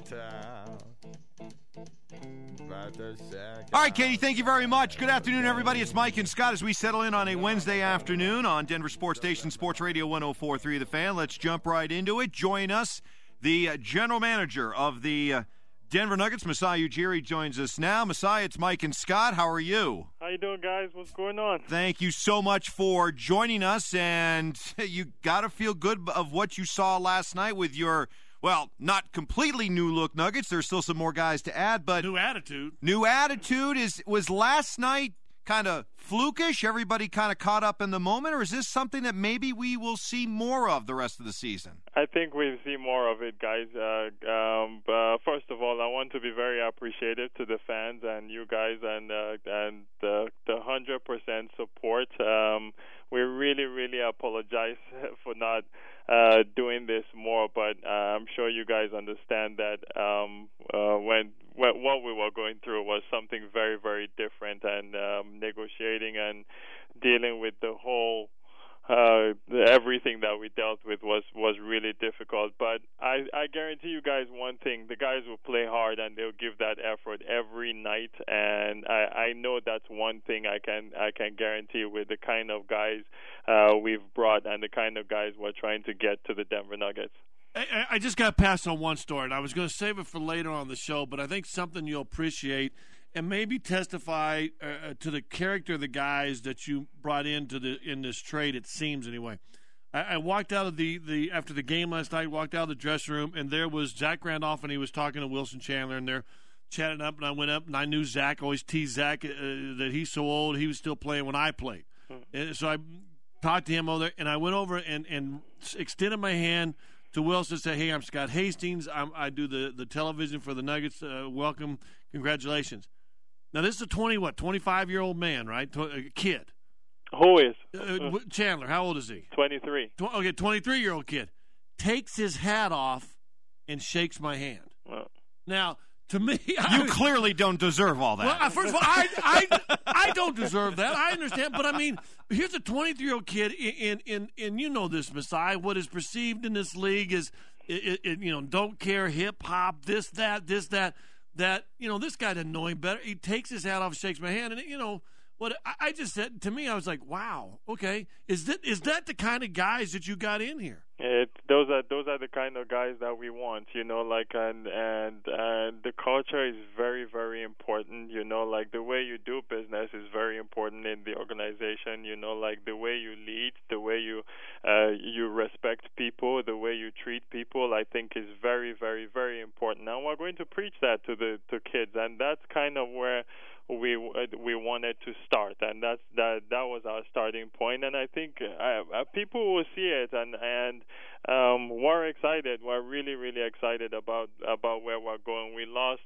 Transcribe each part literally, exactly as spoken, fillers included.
town. All right, Katie, thank you very much. Good afternoon, everybody. It's Mike and Scott as we settle in on a Wednesday afternoon on Denver Sports Station, Sports Radio one oh four point three The Fan. Let's jump right into it. Join us, the uh, general manager of the uh, Denver Nuggets, Masai Ujiri, joins us now. Masai, it's Mike and Scott. How are you? How you doing, guys? What's going on? Thank you so much for joining us, and you got to feel good of what you saw last night with your, well, not completely new-look Nuggets. There's still some more guys to add, but new attitude. New attitude is was last night kind of flukish? Everybody kind of caught up in the moment, or is this something that maybe we will see more of the rest of the season? I think we'll see more of it, guys. Uh, um, but first of all, I want to be very appreciative to the fans and you guys and uh, and the the hundred percent support. Um, we really, really apologize for not uh, doing this more, but uh, I'm sure you guys understand that um, uh, when, when what we were going through was something very, very different, and um, negotiating and dealing with the whole uh, everything that we dealt with was, was really difficult. But I, I guarantee you guys one thing: the guys will play hard and they'll give that effort every night. And I, I know that's one thing I can I can guarantee with the kind of guys uh, we've brought and the kind of guys we're trying to get to the Denver Nuggets. I, I just got passed on one story, and I was going to save it for later on the show, but I think something you'll appreciate and maybe testify uh, to the character of the guys that you brought into the in this trade, it seems anyway. I, I walked out of the, the after the game last night, walked out of the dressing room, and there was Zach Randolph, and he was talking to Wilson Chandler, and they're chatting up, and I went up, and I knew Zach, always teased Zach uh, that he's so old, he was still playing when I played. Hmm. And so I talked to him over there, and I went over and, and extended my hand to Wilson and said, hey, I'm Scott Hastings. I'm, I do the, the television for the Nuggets. Uh, welcome. Congratulations. Now, this is a twenty, what, twenty-five-year-old man, right? A kid. Who is? Uh, Chandler, how old is he? twenty-three. Tw- okay, twenty-three-year-old kid. Takes his hat off and shakes my hand. Well. Now, to me... You I, clearly don't deserve all that. Well, first of all, I, I, I don't deserve that. I understand. But, I mean, here's a twenty-three-year-old kid, in, in, in, you know this, Masai, what is perceived in this league is, it, it, you know, don't care, hip-hop, this, that, this, that. That, you know, this guy didn't know him better. He takes his hat off, shakes my hand, and, you know, what I, I just said, to me, I was like, wow, okay. Is that is that the kind of guys that you got in here? It, those are those are the kind of guys that we want, you know, like, and, and, and the culture is very, very important, you know, like the way you do business is very important in the organization, you know, like the way you lead, the way you, uh, you respect people, the way you treat people, I think is very, very, very important. And we're going to preach that to the to kids, and that's kind of where we we wanted to start, and that's that that was our starting point. And I think uh, people will see it, and and um, we're excited. We're really really excited about about where we're going. We lost.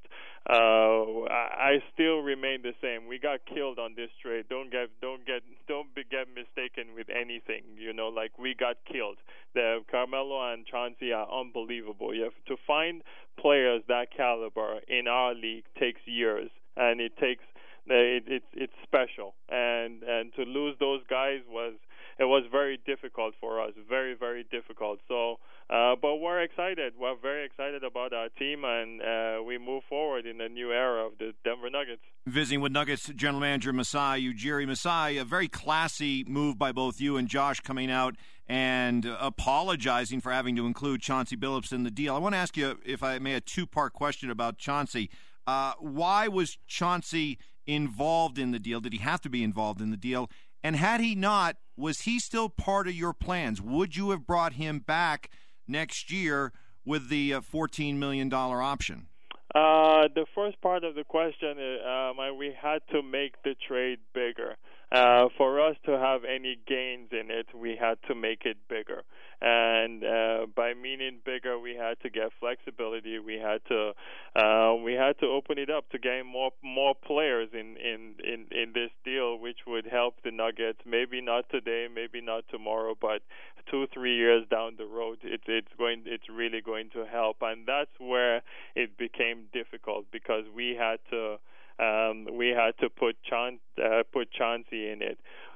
Uh, I, I still remain the same. We got killed on this trade. Don't get don't get don't be, get mistaken with anything. You know, like we got killed. The Carmelo and Chauncey are unbelievable. You have to find players that caliber in our league takes years. And it takes it, it it's special, and and to lose those guys was it was very difficult for us, very very difficult. So, uh, but we're excited. We're very excited about our team, and uh, we move forward in a new era of the Denver Nuggets. Visiting with Nuggets General Manager Masai Ujiri. Masai, a very classy move by both you and Josh coming out and apologizing for having to include Chauncey Billups in the deal. I want to ask you, if I may, a two-part question about Chauncey. Uh, why was Chauncey involved in the deal? Did he have to be involved in the deal? And had he not, was he still part of your plans? Would you have brought him back next year with the uh, fourteen million dollars option? Uh, the first part of the question, uh, um, we had to make the trade bigger. Uh, for us to have any gains in it, we had to make it bigger. And uh, by meaning bigger, we had to get flexibility. We had to uh, we had to open it up to gain more more players in, in, in, in this deal, which would help the Nuggets. Maybe not today, maybe not tomorrow, but two three years down the road, it, it's going it's really going to help. And that's where it became difficult because we had to. Um, we had to put Chaun- uh, put Chauncey in it.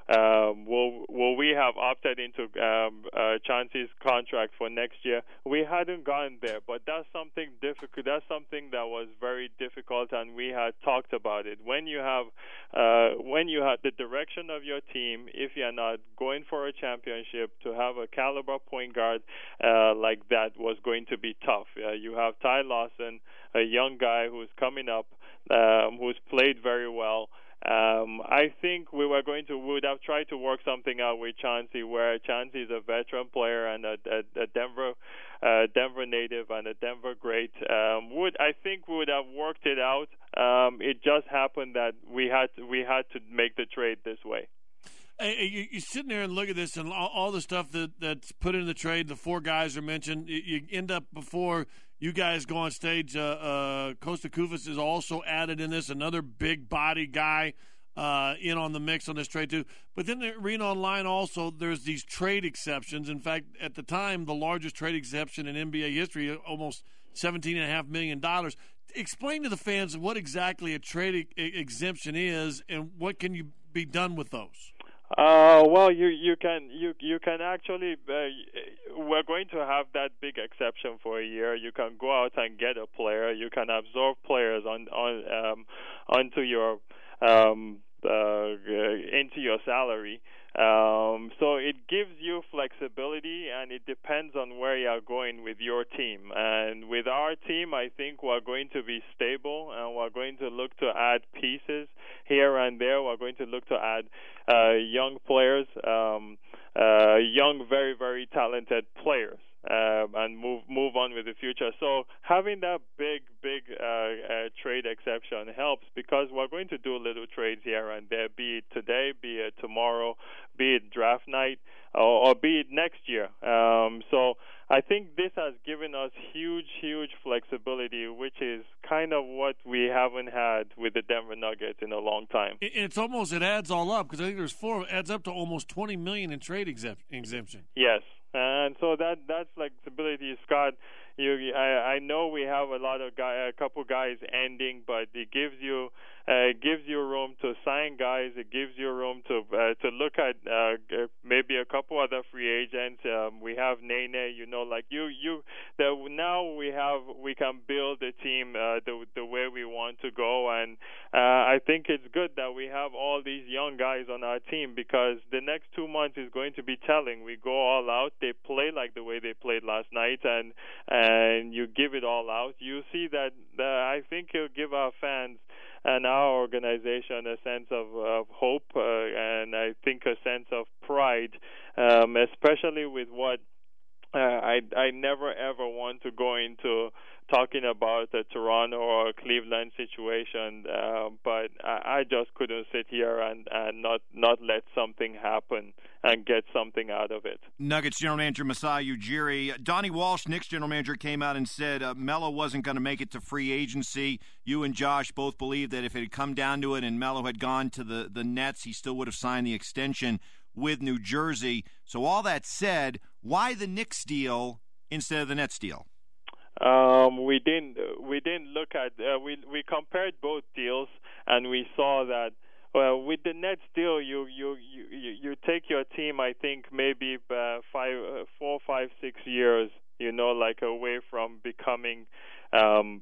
um, will will we have opted into um, uh, Chauncey's contract for next year? We hadn't gone there, but that's something difficult. That's something that was very difficult, and we had talked about it. When you have uh, when you have the direction of your team, if you're not going for a championship, to have a caliber point guard uh, like that was going to be tough. Uh, you have Ty Lawson, a young guy who's coming up, um, who's played very well. Um, I think we were going to we would have tried to work something out with Chauncey, where Chauncey is a veteran player and a, a, a Denver uh, Denver native and a Denver great. Um, would I think we would have worked it out? Um, it just happened that we had to, we had to make the trade this way. Hey, you, you sitting there and look at this and all, all the stuff that, that's put in the trade. The four guys are mentioned. You, you end up before you guys go on stage. Uh, uh, Kosta Koufos is also added in this, another big body guy uh, in on the mix on this trade too. But then the Arena Online also, there's these trade exceptions. In fact, at the time, the largest trade exception in N B A history, almost seventeen point five million dollars. Explain to the fans what exactly a trade e- exemption is and what can you be done with those. Uh, well, you you can you you can actually uh, we're going to have that big exception for a year. You can go out and get a player. You can absorb players on on um, onto your um, uh, into your salary. Um, so it gives you flexibility, and it depends on where you are going with your team. And with our team, I think we're going to be stable, and we're going to look to add pieces here and there. We're going to look to add uh, young players, um, uh, young, very, very talented players. Um, and move move on with the future. So having that big, big uh, uh, trade exception helps, because we're going to do little trades here and there, be it today, be it tomorrow, be it draft night, or, or be it next year. Um, so I think this has given us huge, huge flexibility, which is kind of what we haven't had with the Denver Nuggets in a long time. It's almost, it adds all up, because I think there's four, it adds up to almost twenty million dollars in trade exempt, exemption. Yes. And so that that flexibility, Scott. You, I, I know we have a lot of guy, a couple guys ending, but it gives you uh, it gives you room to sign guys. It gives you room to uh, to look at uh, maybe a couple other free agents. Um, we have Nene, you know, like you you. The, now we have we can build a team uh, the the way we want to go, and uh, I think it's good that we have all these young guys on our team, because the next two months is going to be telling. We go all out. They play like the way they played last night, and. and you give it all out, you see that uh, I think it'll give our fans and our organization a sense of, of hope uh, and I think a sense of pride, um, especially with what uh, I, I never ever want to go into talking about a Toronto or a Cleveland situation, uh, but I, I just couldn't sit here and, and not, not let something happen and get something out of it. Nuggets General Manager Masai Ujiri. Donnie Walsh, Knicks General Manager, came out and said uh, Melo wasn't going to make it to free agency. You and Josh both believe that if it had come down to it and Melo had gone to the, the Nets, he still would have signed the extension with New Jersey. So all that said, why the Knicks deal instead of the Nets deal? Um, we didn't we didn't look at uh, we we compared both deals, and we saw that well, with the Nets deal, you you you you take your team, I think maybe uh, five, uh, four, five, six years, you know, like away from becoming. Um,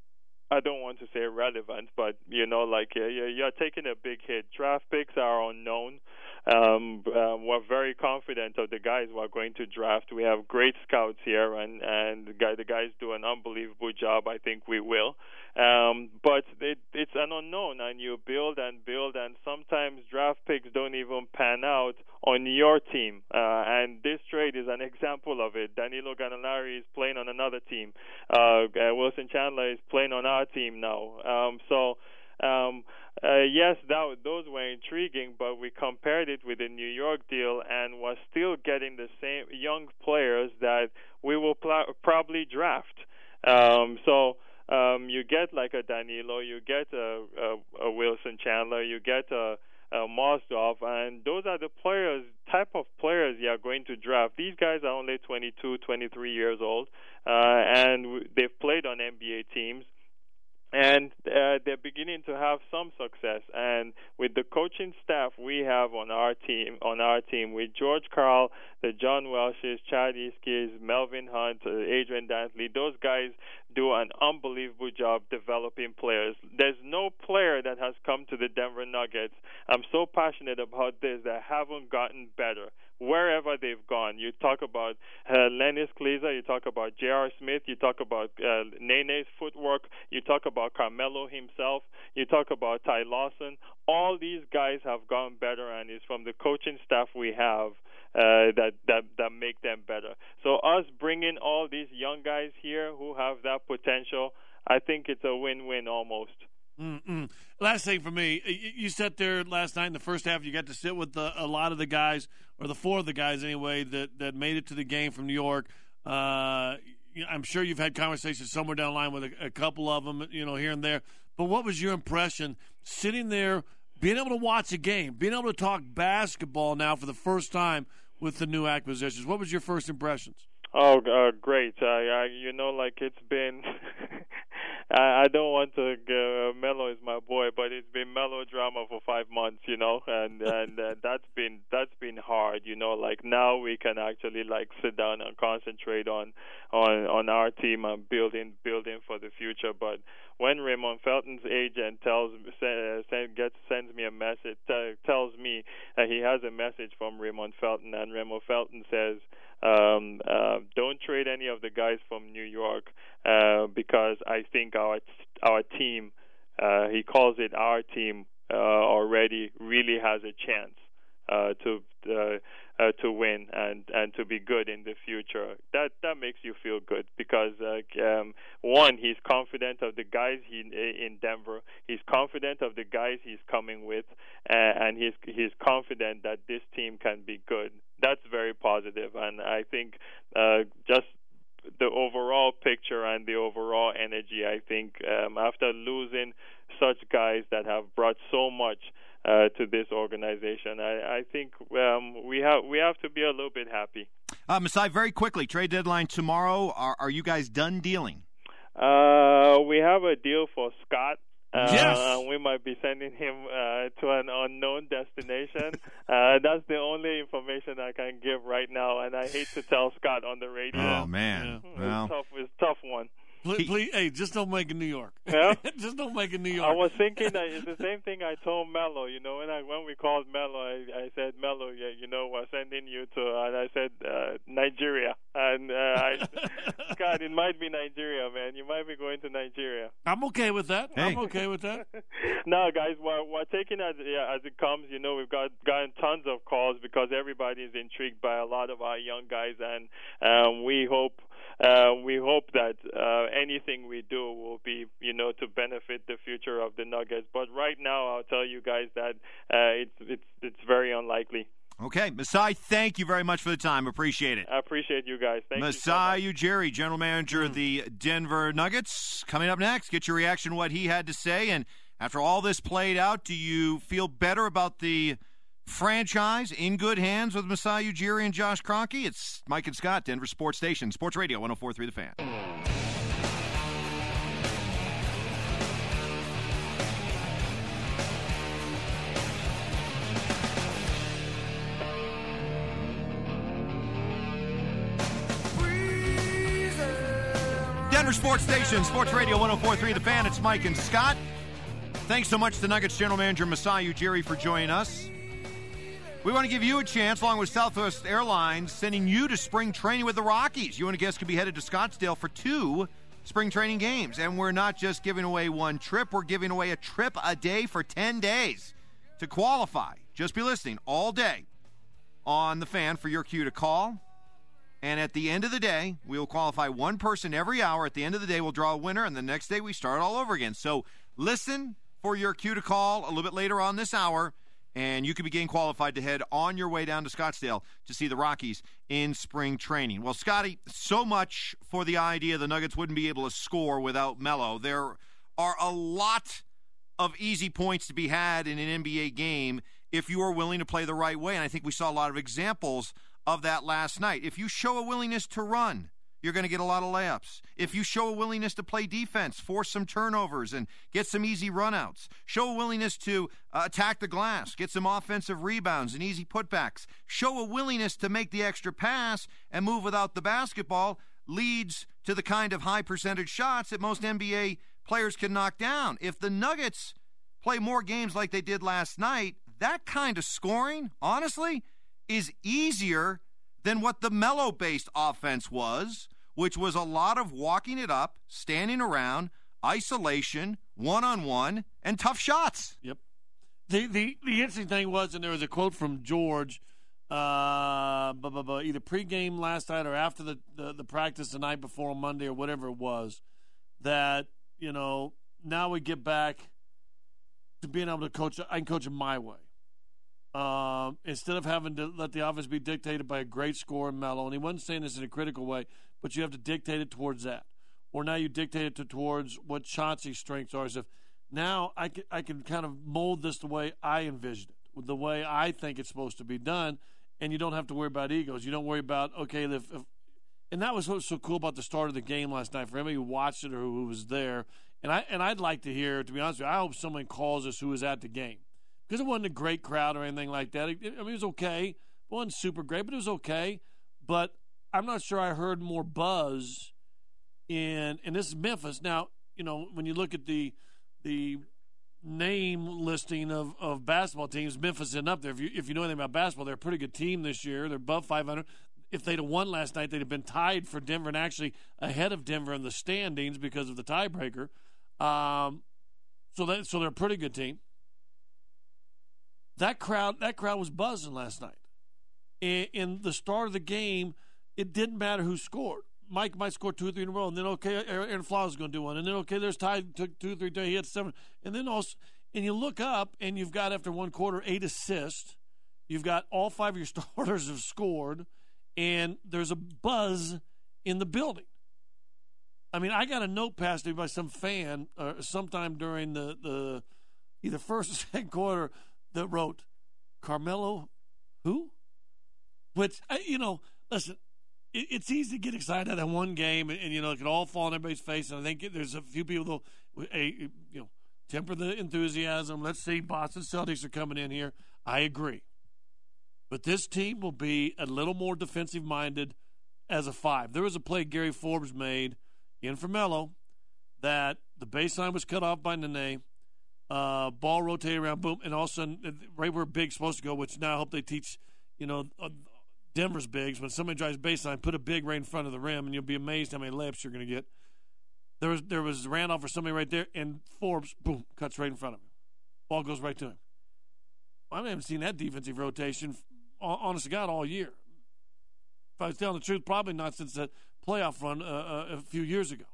I don't want to say relevant, but you know, like uh, you're taking a big hit. Draft picks are unknown. Um, uh, we're very confident of the guys we're going to draft. We have great scouts here, and and the, guy, the guys do an unbelievable job. I think we will. Um, but it, it's an unknown, and you build and build, and sometimes draft picks don't even pan out on your team. Uh, and this trade is an example of it. Danilo Gallinari is playing on another team. Uh, uh, Wilson Chandler is playing on our team now. Um, so. Um, uh, yes, that, those were intriguing, but we compared it with the New York deal, and we're still getting the same young players that we will pl- probably draft. Um, so um, you get like a Danilo, you get a, a, a Wilson Chandler, you get a, a Mozgov, and those are the players, type of players you are going to draft. These guys are only twenty-two, twenty-three years old, uh, and they've played on N B A teams. And uh, they're beginning to have some success. And with the coaching staff we have on our team, on our team with George Karl, the John Welshes, Chad Iskis, Melvin Hunt, uh, Adrian Dantley, those guys do an unbelievable job developing players. There's no player that has come to the Denver Nuggets, I'm so passionate about this, that haven't gotten better wherever they've gone. You talk about uh, Lennis Kleiza, you talk about J R. Smith, you talk about uh, Nene's footwork, you talk about Carmelo himself, you talk about Ty Lawson. All these guys have gone better, and it's from the coaching staff we have uh, that, that, that make them better. So us bringing all these young guys here who have that potential, I think it's a win-win almost. Mm-mm. Last thing for me, you sat there last night in the first half. You got to sit with the, a lot of the guys, or the four of the guys anyway, that, that made it to the game from New York. Uh, I'm sure you've had conversations somewhere down the line with a, a couple of them, you know, here and there. But what was your impression sitting there, being able to watch a game, being able to talk basketball now for the first time with the new acquisitions? What was your first impressions? Oh, uh, great. Uh, I, you know, like it's been I, I don't want to uh, Melo is my boy, but it's been melodrama for five months, you know, and and uh, that's been that's been hard, you know. Like now we can actually like sit down and concentrate on on on our team and building building for the future. But when Raymond Felton's agent tells uh, send, gets sends me a message, uh, tells me that he has a message from Raymond Felton, and Raymond Felton says, Um, uh, don't trade any of the guys from New York uh, because I think our our team, uh, he calls it our team, uh, already really has a chance uh, to uh, uh, to win and, and to be good in the future. That that makes you feel good because uh, um, one, he's confident of the guys he in Denver. He's confident of the guys he's coming with, uh, and he's he's confident that this team can be good. That's very positive, and I think uh, just the overall picture and the overall energy, I think um, after losing such guys that have brought so much uh, to this organization, I, I think um, we have we have to be a little bit happy. Uh, Masai, very quickly, trade deadline tomorrow. Are, are you guys done dealing? Uh, we have a deal for Scott. Uh, yes. We might be sending him uh, to an unknown destination. uh, that's the only information I can give right now, and I hate to tell Scott on the radio. Oh, man. It's Well. tough. It's a tough one. Please, please, hey, just don't make it New York. Yeah? Just don't make it New York. I was thinking that it's the same thing I told Melo. You know, when I when we called Melo, I, I said, Melo, yeah, you know, we're sending you to, and I said uh, Nigeria, and uh, I, God, it might be Nigeria, man. You might be going to Nigeria. I'm okay with that. Hey. I'm okay with that. No, guys, we're, we're taking it as, yeah, as it comes. You know, we've got gotten tons of calls because everybody is intrigued by a lot of our young guys, and um, we hope. Uh, we hope that uh, anything we do will be, you know, to benefit the future of the Nuggets. But right now, I'll tell you guys that uh, it's it's it's very unlikely. Okay, Masai, thank you very much for the time. Appreciate it. I appreciate you guys. Thank Masai you. so Ujiri, general manager of the Denver Nuggets, coming up next. Get your reaction to what he had to say. And after all this played out, do you feel better about the franchise in good hands with Masai Ujiri and Josh Kroenke? It's Mike and Scott, Denver Sports Station, Sports Radio one oh four point three The Fan. Denver Sports Station, Sports Radio one oh four point three The Fan. It's Mike and Scott. Thanks so much to Nuggets General Manager Masai Ujiri for joining us. We want to give you a chance, along with Southwest Airlines, sending you to spring training with the Rockies. You and a guest could be headed to Scottsdale for two spring training games. And we're not just giving away one trip. We're giving away a trip a day for ten days. To qualify, just be listening all day on The Fan for your cue to call. And at the end of the day, we will qualify one person every hour. At the end of the day, we'll draw a winner. And the next day, we start all over again. So listen for your cue to call a little bit later on this hour. And you could be getting qualified to head on your way down to Scottsdale to see the Rockies in spring training. Well, Scotty, so much for the idea the Nuggets wouldn't be able to score without Melo. There are a lot of easy points to be had in an N B A game if you are willing to play the right way. And I think we saw a lot of examples of that last night. If you show a willingness to run, you're going to get a lot of layups. If you show a willingness to play defense, force some turnovers, and get some easy runouts, show a willingness to uh, attack the glass, get some offensive rebounds and easy putbacks, show a willingness to make the extra pass and move without the basketball, leads to the kind of high percentage shots that most N B A players can knock down. If the Nuggets play more games like they did last night, that kind of scoring, honestly, is easier than what the Melo-based offense was, which was a lot of walking it up, standing around, isolation, one-on-one, and tough shots. Yep. The the, the interesting thing was, and there was a quote from George, uh, blah, blah, blah, either pregame last night or after the, the, the practice the night before on Monday or whatever it was, that, you know, now we get back to being able to coach. I can coach it my way. Um, instead of having to let the offense be dictated by a great scorer in Melo, and he wasn't saying this in a critical way, but you have to dictate it towards that. Or now you dictate it to, towards what Chauncey's strengths are. As if now I can, I can kind of mold this the way I envisioned it, the way I think it's supposed to be done, and you don't have to worry about egos. You don't worry about, okay, if, if and that was what was so cool about the start of the game last night for anybody who watched it or who was there. And, I, and I'd like to hear, to be honest with you, I hope someone calls us who was at the game. Because it wasn't a great crowd or anything like that. It, I mean, it was okay. It wasn't super great, but it was okay. But I'm not sure I heard more buzz in, and this is Memphis. Now, you know, when you look at the the name listing of, of basketball teams, Memphis isn't up there. If you, if you know anything about basketball, they're a pretty good team this year. They're above five hundred. If they'd have won last night, they'd have been tied for Denver and actually ahead of Denver in the standings because of the tiebreaker. Um, so, that, so they're a pretty good team. That crowd, that crowd was buzzing last night. In, in the start of the game, it didn't matter who scored. Mike might score two or three in a row, and then okay, Aaron Flowers is going to do one, and then okay, there's Ty took two, three, he had seven, and then also, and you look up, and you've got after one quarter eight assists. You've got all five of your starters have scored, and there's a buzz in the building. I mean, I got a note passed to me by some fan uh, sometime during the, the either first or second quarter that wrote, Carmelo, who? Which, you know, listen, it, it's easy to get excited at one game, and, and, you know, it can all fall in everybody's face. And I think there's a few people that, a, you know, temper the enthusiasm. Let's see, Boston Celtics are coming in here. I agree. But this team will be a little more defensive-minded as a five. There was a play Gary Forbes made in for Melo that the baseline was cut off by Nene. Uh, ball rotated around, boom, and all of a sudden, right where Big's supposed to go, which now I hope they teach, you know, uh, Denver's bigs. When somebody drives baseline, put a big right in front of the rim, and you'll be amazed how many layups you're going to get. There was there was Randolph or somebody right there, and Forbes, boom, cuts right in front of him. Ball goes right to him. I haven't seen that defensive rotation, honest to God, all year. If I was telling the truth, probably not since that playoff run uh, uh, a few years ago.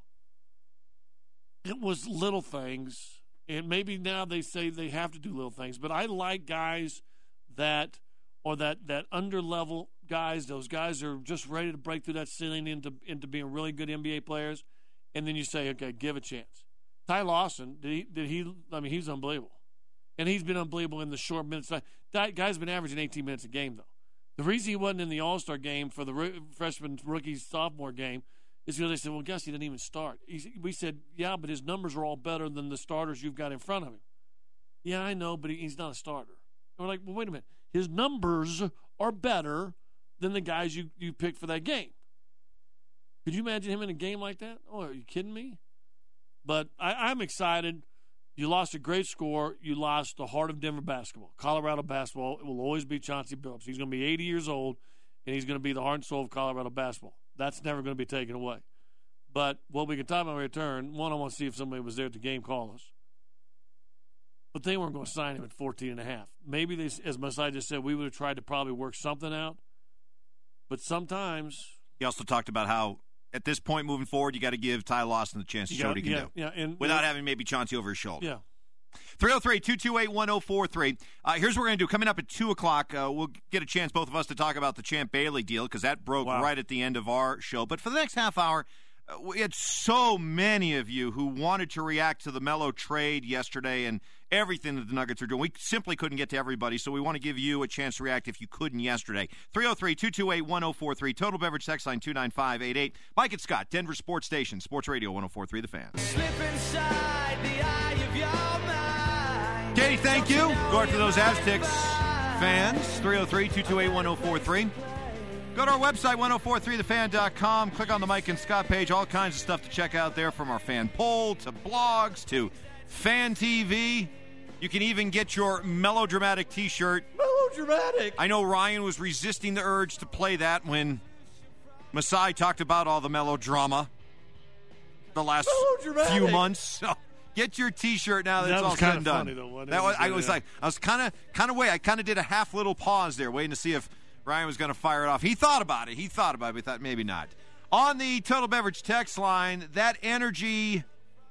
It was little things. And maybe now they say they have to do little things. But I like guys that or that, that under-level guys, those guys are just ready to break through that ceiling into into being really good N B A players. And then you say, okay, give a chance. Ty Lawson, did he, did he I mean, he's unbelievable. And he's been unbelievable in the short minutes. That guy's been averaging eighteen minutes a game, though. The reason he wasn't in the All-Star game for the freshman, rookie, sophomore game is because they said, well, guess he didn't even start. He, we said, yeah, but his numbers are all better than the starters you've got in front of him. Yeah, I know, but he, he's not a starter. And we're like, well, wait a minute. His numbers are better than the guys you, you picked for that game. Could you imagine him in a game like that? Oh, are you kidding me? But I, I'm excited. You lost a great score. You lost the heart of Denver basketball. Colorado basketball, it will always be Chauncey Billups. He's going to be eighty years old, and he's going to be the heart and soul of Colorado basketball. That's never going to be taken away. But what we can talk about when we return, one, I want to see if somebody was there at the game call us. But they weren't going to sign him at fourteen and a half. Maybe, they, as Masai just said, we would have tried to probably work something out. But sometimes. He also talked about how, at this point moving forward, you got to give Ty Lawson the chance to show what he can yeah, do. Yeah, and, without yeah. having maybe Chauncey over his shoulder. Yeah. three oh three, two two eight, one oh four three. Uh, here's what we're going to do. Coming up at two o'clock, uh, we'll get a chance, both of us, to talk about the Champ Bailey deal because that broke wow. right at the end of our show. But for the next half hour, uh, we had so many of you who wanted to react to the Melo trade yesterday and everything that the Nuggets are doing. We simply couldn't get to everybody, so we want to give you a chance to react if you couldn't yesterday. three oh three, two two eight, one oh four three. Total Beverage text line two nine five eight eight. Mike and Scott, Denver Sports Station, Sports Radio one oh four three, The Fan. Slip inside the eye of your mind. Katie, thank you. Go out to those Aztecs fans. three oh three, two two eight, one oh four three. Go to our website, ten forty-three the fan dot com. Click on the Mike and Scott page. All kinds of stuff to check out there, from our fan poll to blogs to Fan T V. You can even get your melodramatic T-shirt. Melodramatic? I know Ryan was resisting the urge to play that when Masai talked about all the melodrama the last few months. So get your T-shirt now that, that it's all said and done. Funny, though, that was, I was yeah. like, I was kind of, kind of wait. I kind of did a half little pause there, waiting to see if Ryan was going to fire it off. He thought about it. He thought about it, but thought maybe not. On the Total Beverage text line, that energy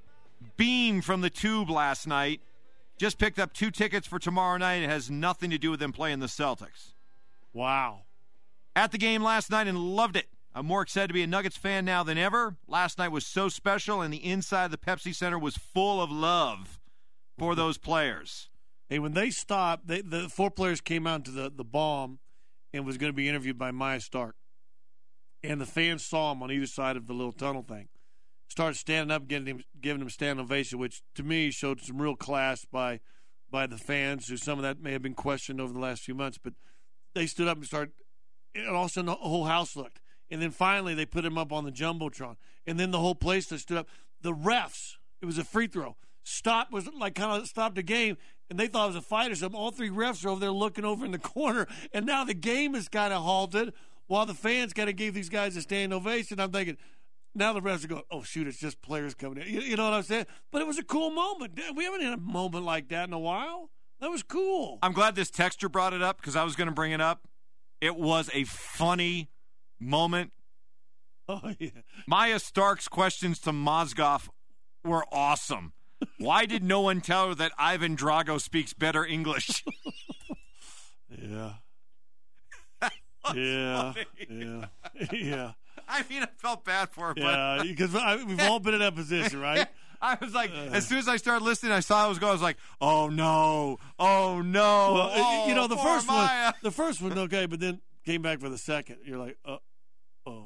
beam from the Tube last night. Just picked up two tickets for tomorrow night. It has nothing to do with them playing the Celtics. Wow. At the game last night and loved it. I'm more excited to be a Nuggets fan now than ever. Last night was so special, and the inside of the Pepsi Center was full of love for those players. Hey, when they stopped, they, the four players came out to the, the bomb and was going to be interviewed by Maya Stark. And the fans saw him on either side of the little tunnel thing. Started standing up, getting him, giving him a standing ovation, which to me showed some real class by by the fans, who some of that may have been questioned over the last few months. But they stood up and started, and all of a sudden the whole house looked. And then finally they put him up on the Jumbotron. And then the whole place that stood up. The refs, it was a free throw, stopped, was like kind of stopped the game, and they thought it was a fight or something. All three refs are over there looking over in the corner, and now the game is kind of halted while the fans kind of gave these guys a standing ovation. I'm thinking, now the refs are going, oh, shoot, it's just players coming in. You, you know what I'm saying? But it was a cool moment. We haven't had a moment like that in a while. That was cool. I'm glad this texter brought it up, because I was going to bring it up. It was a funny moment. Oh, yeah. Maya Stark's questions to Mozgov were awesome. Why did no one tell her that Ivan Drago speaks better English? yeah. Yeah. Yeah. Yeah. I mean, I felt bad for her. Yeah, but because we've all been in that position, right? I was like, uh, as soon as I started listening, I saw it was going. I was like, "Oh no, oh no!" Well, oh, you know, the first Maya. one, the first one, okay, but then came back for the second. You're like, uh, oh,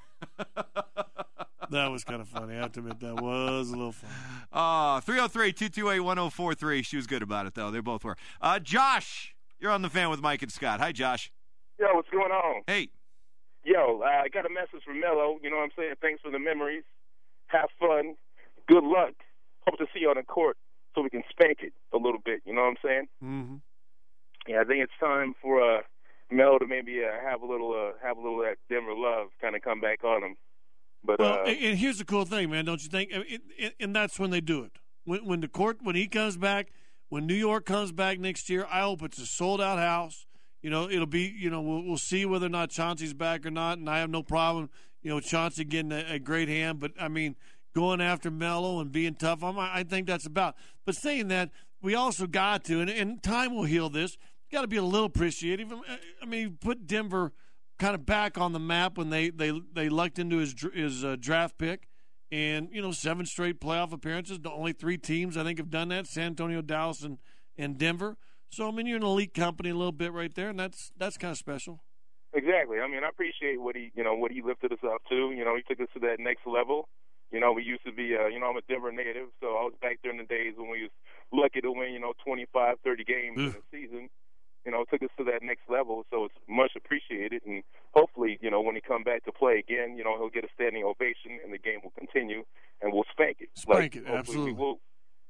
that was kind of funny. I have to admit, that was a little funny. Uh, three oh three, two two eight, one oh four three. She was good about it, though. They both were. Uh, Josh, you're on the Fan with Mike and Scott. Hi, Josh. Yo, what's going on? Hey. Yo, uh, I got a message from Melo. You know what I'm saying? Thanks for the memories. Have fun. Good luck. Hope to see you on the court so we can spank it a little bit. You know what I'm saying? Mm-hmm. Yeah, I think it's time for uh, Melo to maybe uh, have a little, uh, have a little of that Denver love kind of come back on him. But well, uh, and here's the cool thing, man. Don't you think? And that's when they do it. When, when the court, when he comes back, when New York comes back next year, I hope it's a sold out house. You know, it'll be, you know, we'll, we'll see whether or not Chauncey's back or not, and I have no problem, you know, Chauncey getting a, a great hand. But, I mean, going after Melo and being tough, I'm, I think that's about. But saying that, we also got to, and, and time will heal this, got to be a little appreciative. I mean, put Denver kind of back on the map when they, they, they lucked into his, his uh, draft pick. And, you know, seven straight playoff appearances. The only three teams, I think, have done that, San Antonio, Dallas, and, and Denver. So, I mean, you're an elite company a little bit right there, and that's that's kind of special. Exactly. I mean, I appreciate what he, you know, what he lifted us up to. You know, he took us to that next level. You know, we used to be, uh, you know, I'm a Denver native, so I was back there in the days when we was lucky to win, you know, twenty-five, thirty games in a season. You know, took us to that next level, so it's much appreciated. And hopefully, you know, when he come back to play again, you know, he'll get a standing ovation, and the game will continue, and we'll spank it. Spank like, it, absolutely. We will.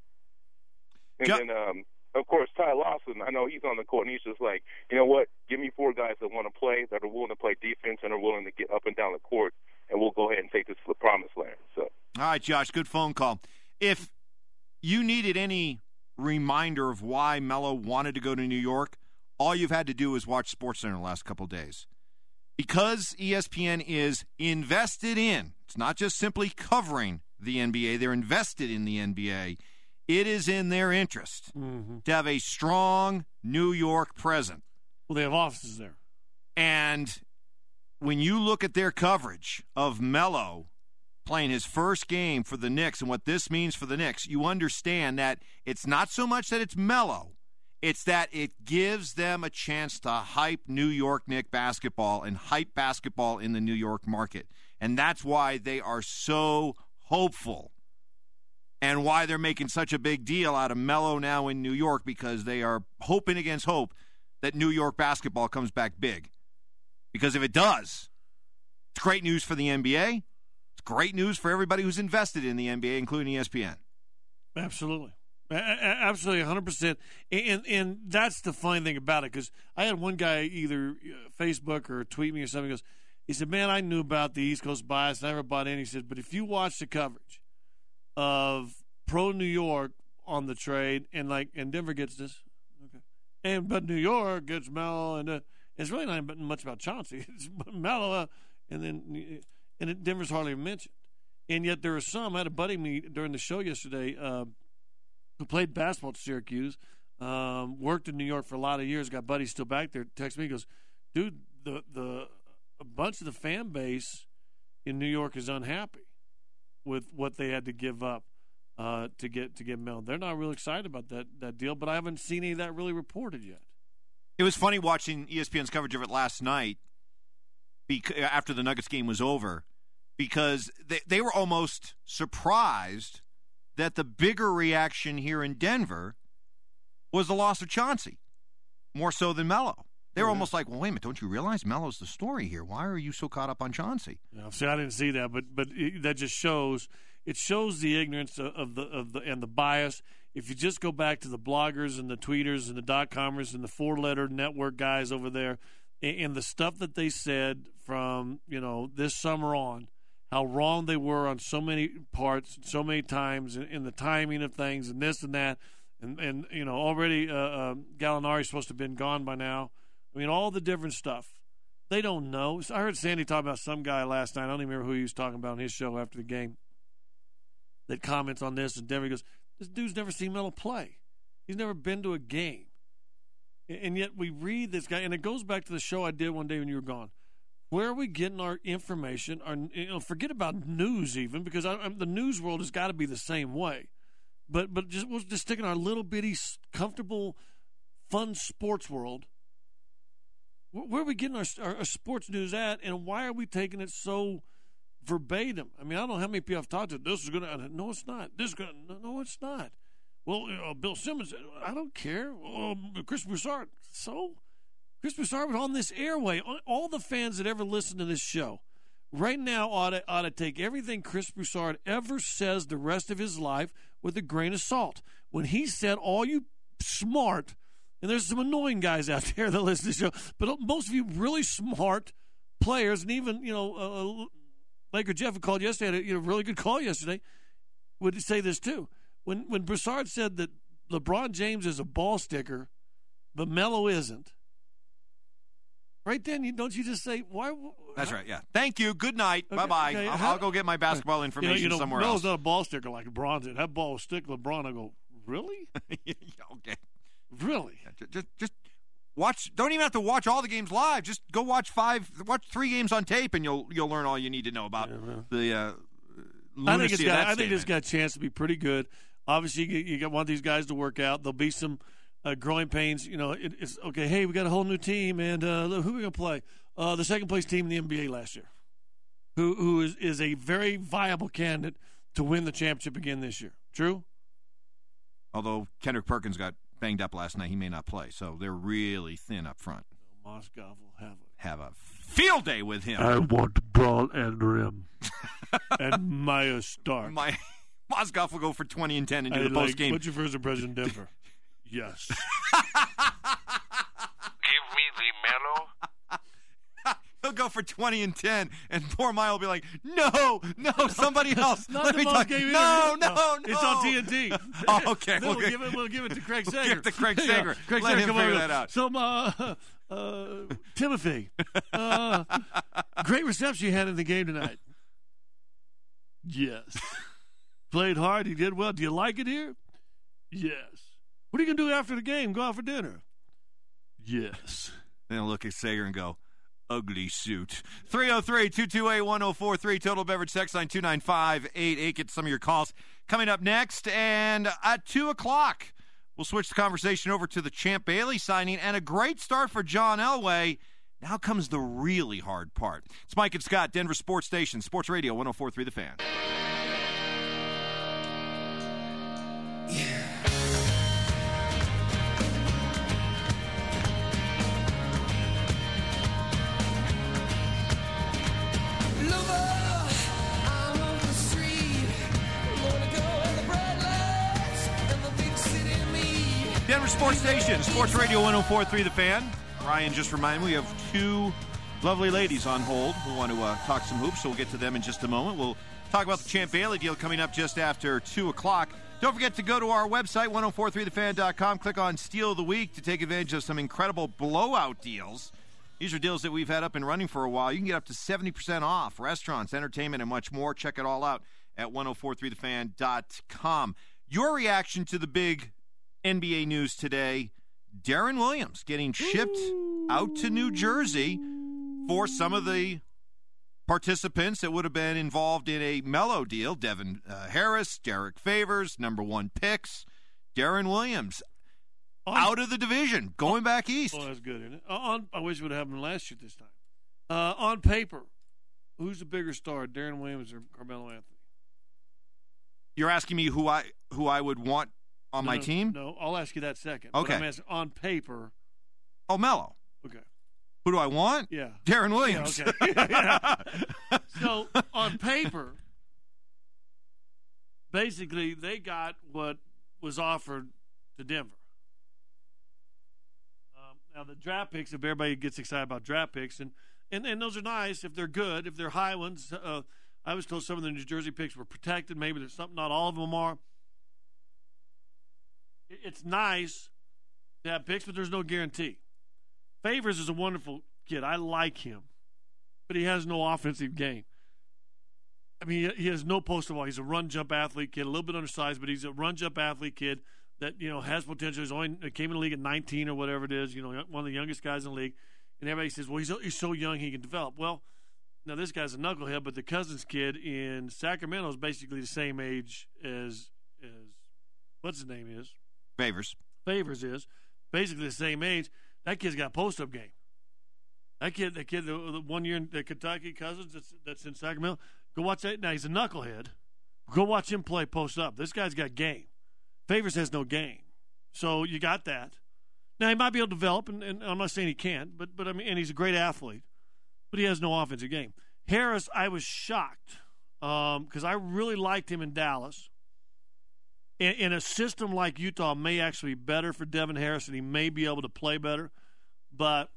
And Ju- then, um, of course, Ty Lawson, I know he's on the court, and he's just like, you know what, give me four guys that want to play, that are willing to play defense, and are willing to get up and down the court, and we'll go ahead and take this to the promised land. So, all right, Josh, good phone call. If you needed any reminder of why Melo wanted to go to New York, all you've had to do is watch SportsCenter the last couple of days. Because E S P N is invested in, it's not just simply covering the N B A, they're invested in the N B A. It is in their interest mm-hmm. to have a strong New York presence. Well, they have offices there. And when you look at their coverage of Melo playing his first game for the Knicks and what this means for the Knicks, you understand that it's not so much that it's Melo, it's that it gives them a chance to hype New York Knicks basketball and hype basketball in the New York market. And that's why they are so hopeful and why they're making such a big deal out of Melo now in New York, because they are hoping against hope that New York basketball comes back big. Because if it does, it's great news for the N B A. It's great news for everybody who's invested in the N B A, including E S P N. Absolutely. Absolutely, one hundred percent. And, and that's the fine thing about it, because I had one guy either Facebook or tweet me or something, goes, he said, man, I knew about the East Coast bias. I never bought in. He said, but if you watch the coverage of pro New York on the trade, and like, and Denver gets this, okay, and but New York gets Melo, and uh, it's really not much about Chauncey. It's Melo, uh, and then and it, Denver's hardly mentioned. And yet there are some. I had a buddy me during the show yesterday uh, who played basketball at Syracuse, um, worked in New York for a lot of years. Got buddies still back there. Text me, he goes, dude, the the a bunch of the fan base in New York is unhappy with what they had to give up uh, to get to get Melo. They're not really excited about that that deal, but I haven't seen any of that really reported yet. It was funny watching E S P N's coverage of it last night bec- after the Nuggets game was over, because they, they were almost surprised that the bigger reaction here in Denver was the loss of Chauncey, more so than Melo. They were almost like, well, wait a minute, don't you realize Melo's the story here? Why are you so caught up on Chauncey? Yeah, see, I didn't see that, but but it, that just shows it shows the ignorance of, of the of the and the bias. If you just go back to the bloggers and the tweeters and the dot commers and the four letter network guys over there, and, and the stuff that they said from you know this summer on, how wrong they were on so many parts, so many times, in, in the timing of things, and this and that, and and you know already uh, uh, Gallinari's supposed to have been gone by now. I mean, all the different stuff. They don't know. I heard Sandy talk about some guy last night. I don't even remember who he was talking about on his show after the game that comments on this. And Denver goes, this dude's never seen Melo play. He's never been to a game. And yet we read this guy, and it goes back to the show I did one day when you were gone. Where are we getting our information? Our, you know, forget about news even, because I, I, the news world has got to be the same way. But but just we'll just stick in our little bitty, comfortable, fun sports world. Where are we getting our, our, our sports news at, and why are we taking it so verbatim? I mean, I don't know how many people I've talked to. This is going to – no, it's not. This is going to – no, it's not. Well, uh, Bill Simmons, I don't care. Um, Chris Broussard, so? Chris Broussard was on this airway. All the fans that ever listen to this show right now ought to, ought to take everything Chris Broussard ever says the rest of his life with a grain of salt. When he said, all you smart – and there's some annoying guys out there that listen to the show, but most of you really smart players, and even, you know, uh, Laker Jeff who called yesterday, had a you know, really good call yesterday, would say this too. When when Broussard said that LeBron James is a ball sticker, but Melo isn't, right then, you, don't you just say, why? That's right, yeah. Thank you. Good night. Okay, Bye-bye. okay. I'll, How, I'll go get my basketball information you know, you know, somewhere Melo's else. not a ball sticker like LeBron did. That ball stick LeBron, I go, really? Okay. Really? Just, just watch. Don't even have to watch all the games live. Just go watch five, watch three games on tape, and you'll you'll learn all you need to know about yeah, the uh, lunacy I think it's of got, that I think it's statement. got a chance to be pretty good. Obviously, you, you got want these guys to work out. There'll be some uh, growing pains. You know, it, it's okay. Hey, we got a whole new team, and uh, who are we gonna play? Uh, the second place team in the N B A last year, who who is is a very viable candidate to win the championship again this year. True. Although Kendrick Perkins got banged up last night, he may not play, so they're really thin up front. Mozgov will have a have a field day with him. I want the ball and rim and Maya Stark. My Mozgov will go for twenty and ten and do I the like, post game. What's your first impression, Denver? Yes. Give me the Melo. He'll go for twenty and ten, and poor Maya will be like, "No, no, somebody else. Not Let the me Moz talk. game No, either. no, no, It's on T N T. Oh, okay. Then we'll, we'll give it. We'll give it to Craig We'll Sager. give it to Craig Sager. Yeah. Craig Let Sager, him come figure over. that out. So, uh, uh, Timothy, uh, great reception you had in the game tonight. Yes. Played hard. He did well. Do you like it here? Yes. What are you gonna do after the game? Go out for dinner? Yes. Then he'll look at Sager and go, ugly suit. three oh three, two two eight, one oh four three, Total Beverage Text line two nine five eight eight. Get some of your calls coming up next. And at two o'clock, we'll switch the conversation over to the Champ Bailey signing and a great start for John Elway. Now comes the really hard part. It's Mike and Scott, Denver Sports Station, Sports Radio one oh four three The Fan. Yeah. Denver Sports Station, Sports Radio one oh four three The Fan. Ryan just reminded me we have two lovely ladies on hold who want to uh, talk some hoops, so we'll get to them in just a moment. We'll talk about the Champ Bailey deal coming up just after two o'clock. Don't forget to go to our website, ten forty-three the fan dot com. Click on Steal of the Week to take advantage of some incredible blowout deals. These are deals that we've had up and running for a while. You can get up to seventy percent off restaurants, entertainment, and much more. Check it all out at ten forty-three the fan dot com. Your reaction to the big N B A news today, Deron Williams getting shipped out to New Jersey for some of the participants that would have been involved in a Melo deal. Devin uh, Harris, Derek Favors, number one picks. Deron Williams on, out of the division, going on, back east. Oh, that's good, isn't it? On, I wish it would have happened last year this time. Uh, on paper, who's the bigger star, Deron Williams or Carmelo Anthony? You're asking me who I who I would want on no, my no, team? No, I'll ask you that second. Okay. But I'm asking, on paper. Oh, Melo. Okay. Who do I want? Yeah. Deron Williams. Yeah, okay. yeah. So, on paper, basically, they got what was offered to Denver. Um, now, the draft picks, if everybody gets excited about draft picks, and, and, and those are nice if they're good, if they're high ones. Uh, I was told some of the New Jersey picks were protected. Maybe there's something, not all of them are. It's nice to have picks, but there's no guarantee. Favors is a wonderful kid. I like him, but he has no offensive game. I mean, he has no post ball. He's a run-jump athlete kid, a little bit undersized, but he's a run-jump athlete kid that, you know, has potential. He's only came in the league at nineteen or whatever it is, you know, one of the youngest guys in the league. And everybody says, well, he's, he's so young he can develop. Well, now this guy's a knucklehead, but the Cousins kid in Sacramento is basically the same age as, as what's his name is? Favors. Favors is basically the same age. That kid's got a post-up game. That kid, that kid, the, the one year in the Kentucky Cousins that's, that's in Sacramento, go watch that. Now, he's a knucklehead. Go watch him play post-up. This guy's got game. Favors has no game. So you got that. Now, he might be able to develop, and, and I'm not saying he can't, but, but I mean, and he's a great athlete, but he has no offensive game. Harris, I was shocked because um, I really liked him in Dallas. In, in a system like Utah may actually be better for Devin Harris, and he may be able to play better. But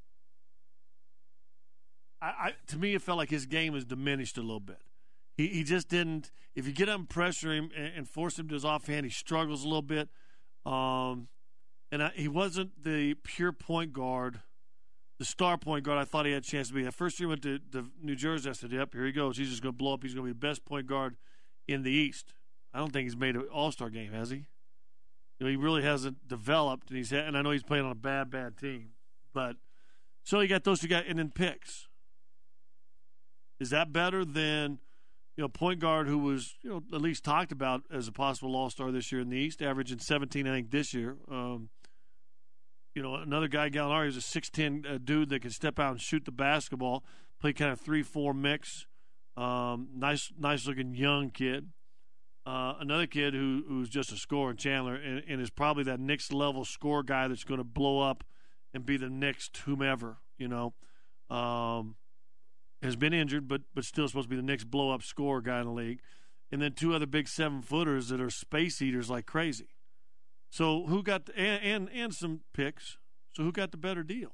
I, I, to me, it felt like his game was diminished a little bit. He he just didn't. If you get up and pressure him and, and force him to his offhand, he struggles a little bit. Um, and I, he wasn't the pure point guard, the star point guard I thought he had a chance to be. That first year he went to, to New Jersey, I said, yep, here he goes. He's just going to blow up. He's going to be the best point guard in the East. I don't think he's made an all-star game, has he? You know, he really hasn't developed, and he's and I know he's playing on a bad, bad team. But so you got those two guys, and then picks. Is that better than, you know, point guard who was, you know, at least talked about as a possible all-star this year in the East, averaging seventeen, I think, this year. Um, you know, another guy, Gallinari, is a six ten uh, dude that can step out and shoot the basketball, play kind of three four mix. Um, nice, nice-looking young kid. Uh, another kid who who's just a scorer in Chandler and, and is probably that next level score guy that's going to blow up and be the next whomever, you know, um, has been injured, but but still supposed to be the next blow up scorer guy in the league. And then two other big seven footers that are space eaters like crazy. So who got the, and, and and some picks? So who got the better deal?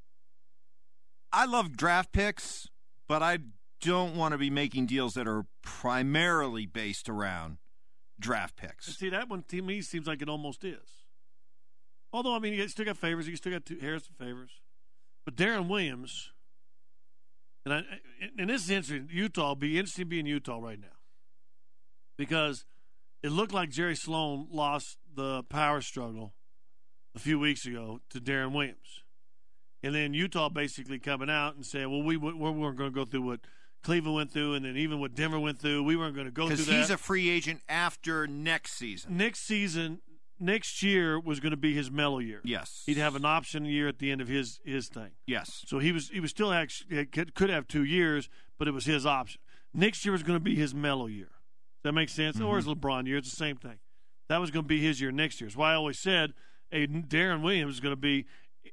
I love draft picks, but I don't want to be making deals that are primarily based around draft picks. See, that one to me seems like it almost is. Although, I mean, you still got Favors. You still got two, Harris and Favors. But Deron Williams, and, I, and this is interesting. Utah will be interesting to be in Utah right now because it looked like Jerry Sloan lost the power struggle a few weeks ago to Deron Williams. And then Utah basically coming out and saying, well, we, we weren't going to go through what Cleveland went through and then even what Denver went through. We weren't going to go through that. Because he's a free agent after next season. Next season, next year was going to be his Melo year. Yes. He'd have an option year at the end of his, his thing. Yes. So he was he was still actually could have two years, but it was his option. Next year was going to be his Melo year. Does that make sense? Mm-hmm. Or his LeBron year. It's the same thing. That was going to be his year next year. That's why I always said, hey, Darren Williams is going to be,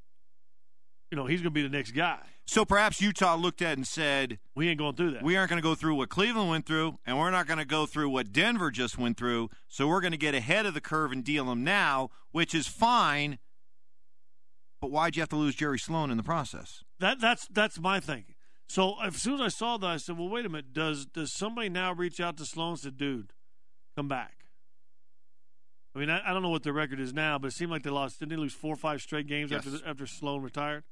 you know, he's going to be the next guy. So perhaps Utah looked at it and said, we ain't going through that. We aren't going to go through what Cleveland went through, and we're not going to go through what Denver just went through, so we're going to get ahead of the curve and deal him now, which is fine, but why'd you have to lose Jerry Sloan in the process? That That's that's my thinking. So as soon as I saw that, I said, well, wait a minute. Does does somebody now reach out to Sloan and say, dude, come back? I mean, I, I don't know what their record is now, but it seemed like they lost. Didn't they lose four or five straight games yes. after after Sloan retired?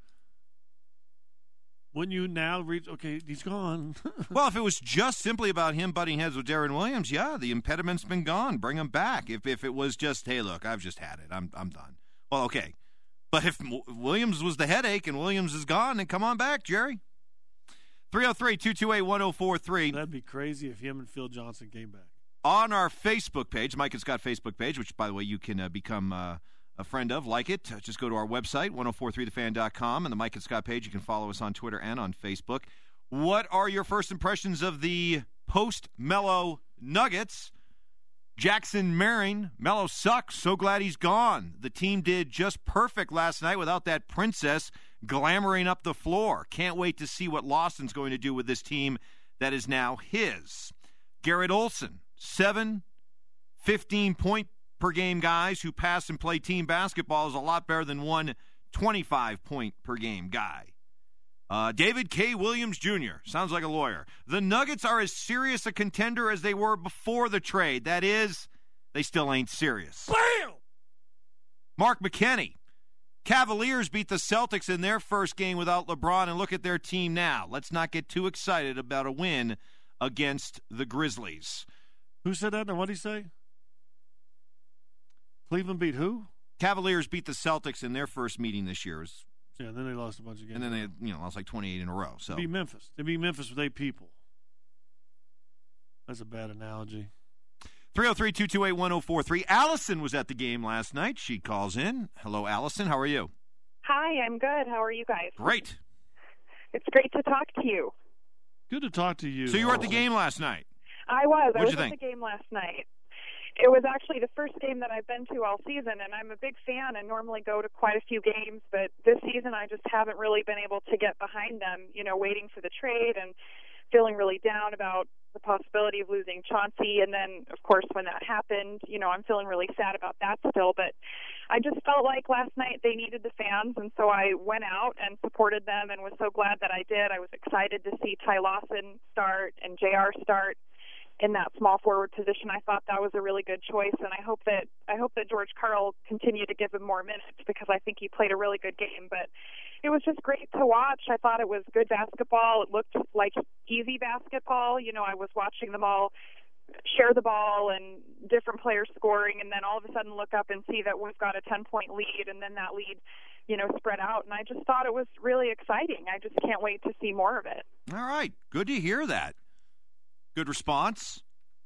Wouldn't you now reach, okay, he's gone. Well, if it was just simply about him butting heads with Darren Williams, yeah, the impediment's been gone. Bring him back. If if it was just, hey, look, I've just had it. I'm I'm done. Well, okay. But if Williams was the headache and Williams is gone, then come on back, Jerry. three oh three, two two eight, one oh four three. That'd be crazy if him and Phil Johnson came back. On our Facebook page, Mike and Scott Facebook page, which, by the way, you can uh, become uh, a friend of, like it. Uh, just go to our website, ten forty-three the fan dot com, and the Mike and Scott page. You can follow us on Twitter and on Facebook. What are your first impressions of the post-Melo Nuggets? Jackson Maring, Melo sucks. So glad he's gone. The team did just perfect last night without that princess glamoring up the floor. Can't wait to see what Lawson's going to do with this team that is now his. Garrett Olson, seven, fifteen-point per game guys who pass and play team basketball is a lot better than one twenty-five-point per game guy. Uh, David K. Williams Junior Sounds like a lawyer. The Nuggets are as serious a contender as they were before the trade. That is, they still ain't serious. Bam! Mark McKenney. Cavaliers beat the Celtics in their first game without LeBron, and look at their team now. Let's not get too excited about a win against the Grizzlies. Who said that, and what did he say? Cleveland beat who? Cavaliers beat the Celtics in their first meeting this year. Yeah, then they lost a bunch of games. And then they, you know, lost like twenty-eight in a row. So they beat Memphis. They beat Memphis with eight people. That's a bad analogy. three oh three, two two eight, one oh four three. Allison was at the game last night. She calls in. Hello, Allison. How are you? Hi, I'm good. How are you guys? Great. It's great to talk to you. Good to talk to you. So you were at the game last night? I was. What'd I was you at think? the game last night. It was actually the first game that I've been to all season, and I'm a big fan and normally go to quite a few games, but this season I just haven't really been able to get behind them, you know, waiting for the trade and feeling really down about the possibility of losing Chauncey. And then, of course, when that happened, you know, I'm feeling really sad about that still. But I just felt like last night they needed the fans, and so I went out and supported them and was so glad that I did. I was excited to see Ty Lawson start and J R start in that small forward position. I thought that was a really good choice, and I hope that I hope that George Karl continued to give him more minutes because I think he played a really good game. But it was just great to watch. I thought it was good basketball. It looked like easy basketball. You know, I was watching them all share the ball and different players scoring, and then all of a sudden look up and see that we've got a ten-point lead, and then that lead, you know, spread out. And I just thought it was really exciting. I just can't wait to see more of it. All right. Good to hear that. Good response.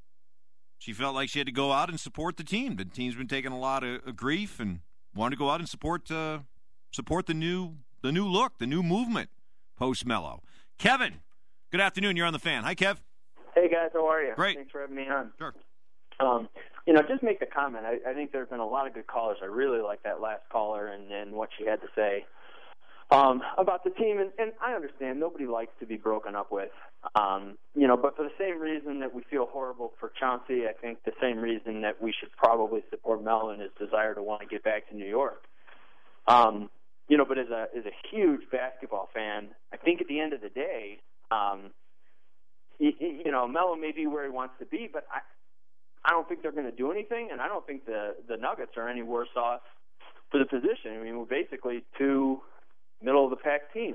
She felt like she had to go out and support the team. The team's been taking a lot of, of grief and wanted to go out and support uh, support the new the new look, the new movement post Melo. Kevin, good afternoon. You're on the Fan. Hi, Kev. Hey guys, how are you? Great. Thanks for having me on. Sure. Um, you know, just make the comment. I, I think there's been a lot of good callers. I really like that last caller and, and what she had to say um, about the team. And, and I understand nobody likes to be broken up with. Um, you know, but for the same reason that we feel horrible for Chauncey, I think the same reason that we should probably support Melo and his desire to want to get back to New York. Um, you know, but as a as a huge basketball fan, I think at the end of the day, um, you, you know, Melo may be where he wants to be, but I I don't think they're going to do anything, and I don't think the the Nuggets are any worse off for the position. I mean, we're basically two middle of the pack teams.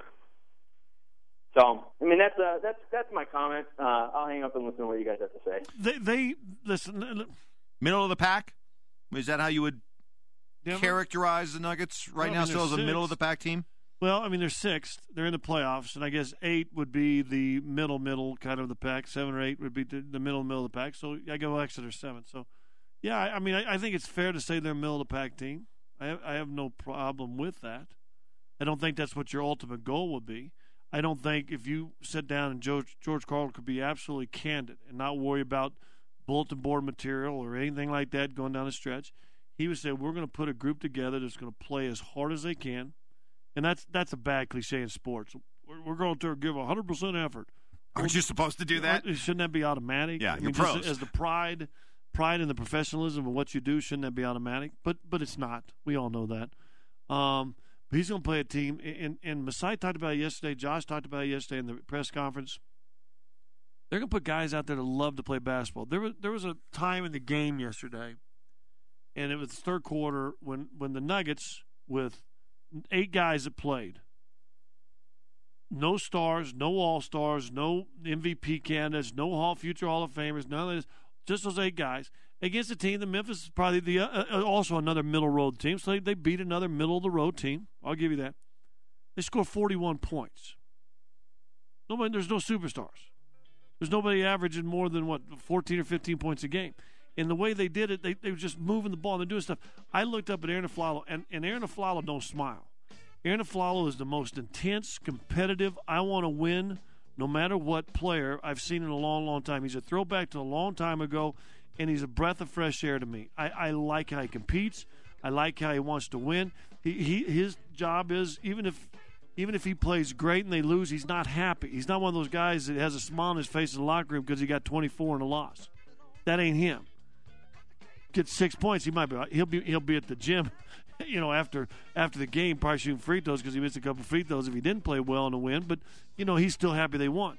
So, I mean, that's uh, that's that's my comment. Uh, I'll hang up and listen to what you guys have to say. They, they listen. Middle of the pack? Is that how you would Denver? characterize the Nuggets right Well, I now? mean, Still as a they're middle of six. the pack team? Well, I mean, they're sixth. They're in the playoffs, and I guess eight would be the middle, middle kind of the pack. Seven or eight would be the, the middle, middle of the pack. So I go Exeter seventh. So, yeah, I, I mean, I, I think it's fair to say they're a middle of the pack team. I have, I have no problem with that. I don't think that's what your ultimate goal would be. I don't think if you sit down and George, George Karl could be absolutely candid and not worry about bulletin board material or anything like that going down the stretch, he would say, we're going to put a group together that's going to play as hard as they can. And that's that's a bad cliche in sports. We're, we're going to give one hundred percent effort. Aren't you supposed to do that? Shouldn't that be automatic? Yeah, I you're mean, pros. just as the pride, pride in the professionalism of what you do, shouldn't that be automatic? But but it's not. We all know that. Um, but he's going to play a team. And, and Masai talked about it yesterday. Josh talked about it yesterday in the press conference. They're going to put guys out there that love to play basketball. There was, there was a time in the game yesterday, and it was the third quarter, when, when the Nuggets, with eight guys that played, no stars, no all-stars, no M V P candidates, no Hall future Hall of Famers, none of this, just those eight guys, against a team that Memphis is probably the uh, uh, also another middle-road team, so they, they beat another middle-of-the-road team. I'll give you that. They scored forty-one points. Nobody, there's no superstars. There's nobody averaging more than, what, fourteen or fifteen points a game. And the way they did it, they, they were just moving the ball and they're doing stuff. I looked up at Aaron Aflalo, and, and Aaron Aflalo don't smile. Aaron Aflalo is the most intense, competitive, I want to win no matter what player I've seen in a long, long time. He's a throwback to a long time ago, and he's a breath of fresh air to me. I, I like how he competes. I like how he wants to win. He, he his job is, even if even if he plays great and they lose, he's not happy. He's not one of those guys that has a smile on his face in the locker room because he got twenty-four in a loss. That ain't him. Get six points, he might be he'll be he'll be at the gym, you know, after after the game, probably shooting free throws because he missed a couple free throws if he didn't play well in the win. But you know, he's still happy they won.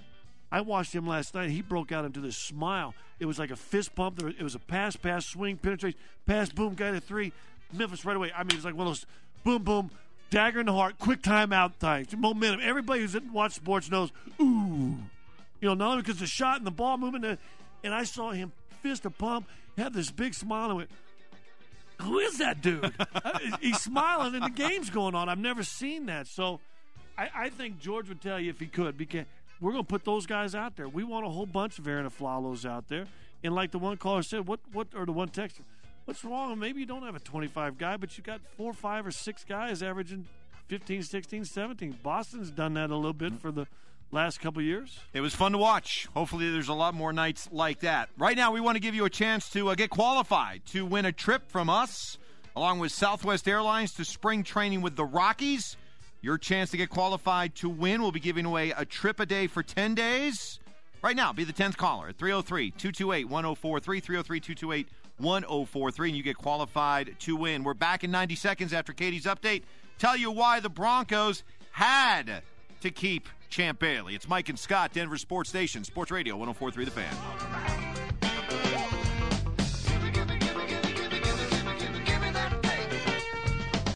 I watched him last night. He broke out into this smile. It was like a fist pump. It was a pass, pass, swing, penetration, pass, boom, guy to three. Memphis right away. I mean, it's like one of those boom, boom, dagger in the heart, quick timeout times, momentum. Everybody who's watched sports knows, ooh, you know, not only because the shot and the ball movement, and I saw him fist a pump. Had this big smile and went, who is that dude? He's smiling and the game's going on. I've never seen that. So I, I think George would tell you if he could, because we're going to put those guys out there. We want a whole bunch of Aaron Aflalos out there. And like the one caller said, what, what, or the one texter, what's wrong? Maybe you don't have a twenty-five guy, but you got four, five, or six guys averaging fifteen, sixteen, seventeen. Boston's done that a little bit for the last couple of years. It was fun to watch. Hopefully there's a lot more nights like that. Right now we want to give you a chance to uh, get qualified to win a trip from us, along with Southwest Airlines, to spring training with the Rockies. Your chance to get qualified to win. We'll be giving away a trip a day for ten days. Right now, be the tenth caller at three oh three, two two eight, one oh four three, three oh three, two two eight, one oh four three, and you get qualified to win. We're back in ninety seconds after Katie's update. Tell you why the Broncos had to keep Champ Bailey. It's Mike and Scott, Denver Sports Station, Sports Radio one oh four three The Fan.